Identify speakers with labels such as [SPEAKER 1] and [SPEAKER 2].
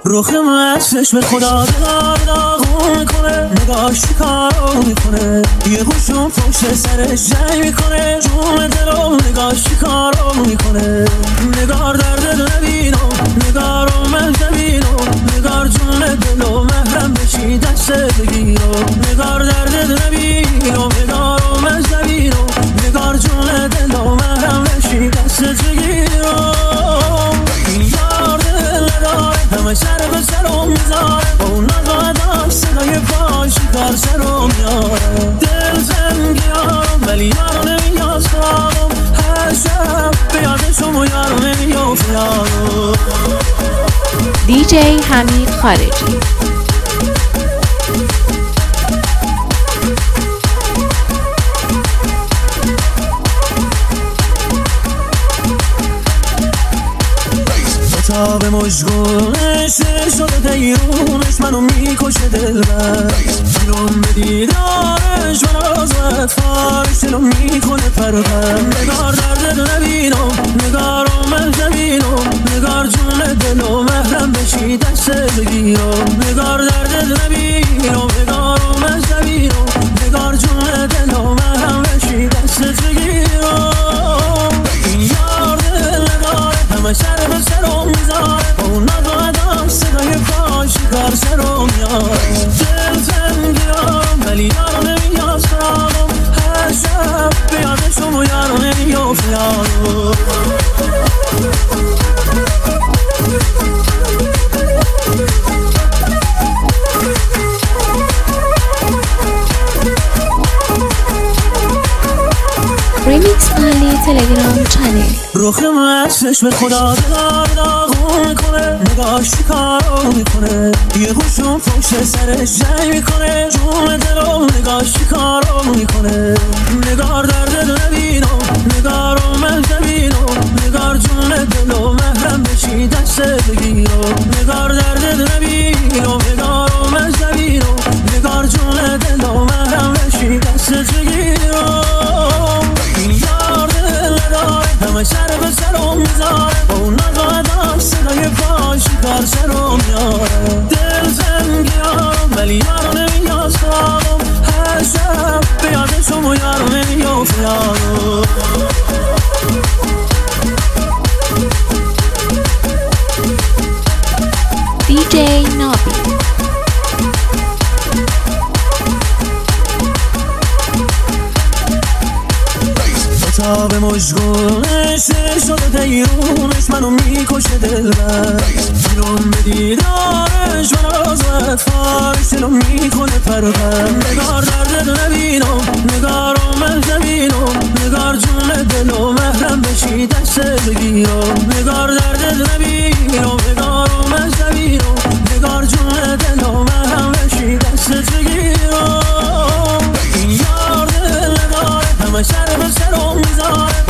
[SPEAKER 1] رخم از چشم خدا داغون میکنه، نگاهش کارو میکنه، یه گوشم پشت سرش جنگ میکنه، جون دلم نگاهش کارو میکنه. نگار درد نبینم، نگار من نبینم، نگار جون دلو محرم بشی دست بگیرم. نگار درد نبینم، نگار من نبینم، نگار جون دلو محرم بشی دست بگیرم. یار دل نداره همه سر به سرم میذاره، با اون نقاداش صدای پاش کار سرم میاره. دل زنگیارم ولی یارو نمیاد خوابم، هر شب به یادشم و یارو نمیاد یارو.
[SPEAKER 2] دیجی حمید خارجی.
[SPEAKER 1] تا به مشغولش شده دیرونش منو میکشه دلبر، بیرون به دیدارش من از اطفارش دلو میکنه پرپر. نگار درد نبینم، نگارم من نبینم، نگار جون دلو محرم بشی دست بگیرم. نگار درد نبینم، نگارم من نبینم، نگار جون دلو محرم بشی دست بگیرم. یار دل نداره همه سر به سرم میذاره، با اون نقاداش صدای پاش کار سرم میاره. دل زنگیارم ولی یارو نمیاد خوابم، هر شب به یادشم و یارو نمیاد یارو.
[SPEAKER 2] ریمیکس محلی تلگرام چنل.
[SPEAKER 1] رخم از چشم خدا داغون میکنه، نگاهش کارو میکنه، یه گوشم پشت سرش جنگ میکنه، جون دلم نگاهش کارو میکنه. نگار درد نبینم، نگارم من نبینم، نگار جون دلو محرم بشی دست بگیرم. نگار درد نبینم، نگارم من نبینم، نگار جون دلو محرم بشی دست بگیرم. یار دل نداره همه سر به سرم میذاره، با اون نقاداش صدای پاش کار سرم میاره. دل زنگیارم ولی یارو نمیاد خوابم، هر شب به یادشم و یارو نمیاد یارو.
[SPEAKER 2] دیجی نابی.
[SPEAKER 1] تا به مشغولش شده دیرونش منو میکشه دلبر، بیرون به دیدارش من از اطفارش دلو میکنه پرپر. نگار درد نبینم، نگارم من نبینم، نگار جون دلو محرم بشی دست بگیرم. نگار درد نبینم، نگارم من نبینم، نگار جون دلو محرم بشی دست بگیرم. یار دل نداره همه سر به سرم میذاره،